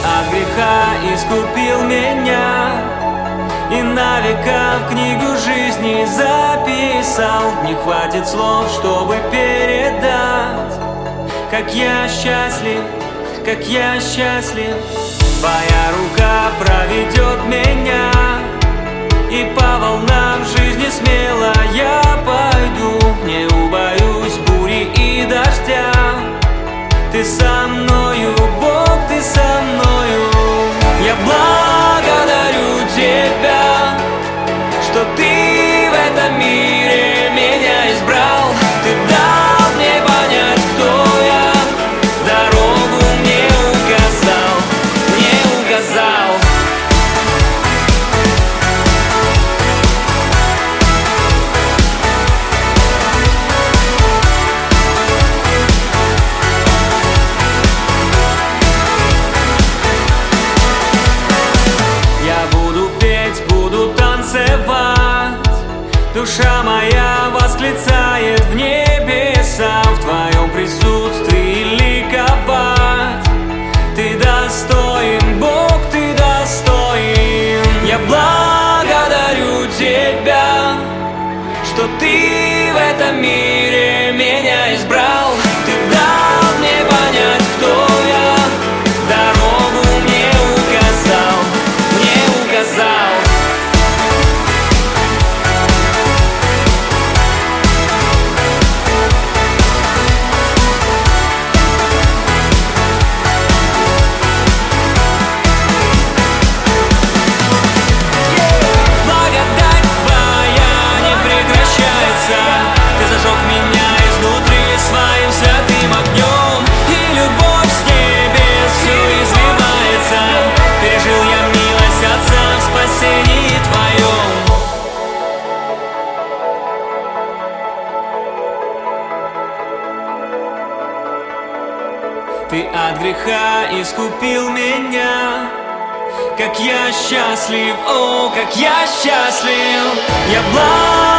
от греха искупил меня и на века в книгу жизни записал. Не хватит слов, чтобы передать, как я счастлив, как я счастлив. Твоя рука проведет меня, и по волнам жизни смело я пойду. Не убоюсь бури и дождя, ты со мною, Бог, ты со мною. Я благодарю тебя, что ты в этом мире меня избрал. Ты дал мне понять, кто я, дорогу мне указал, мне указал. Душа моя восклицает в небеса, в твоем присутствии ликовать. Ты достоин, Бог, ты достоин. Я благодарю тебя, что ты в этом мире меня избрал. Ты дал мне понять, кто я, дорогу мне указал, мне указал. Ты зажег меня изнутри своим святым огнем, и любовь с небес все изливается. Пережил я милость Отца в спасении твоем. Ты от греха искупил меня. Как я счастлив, о, как я счастлив. Я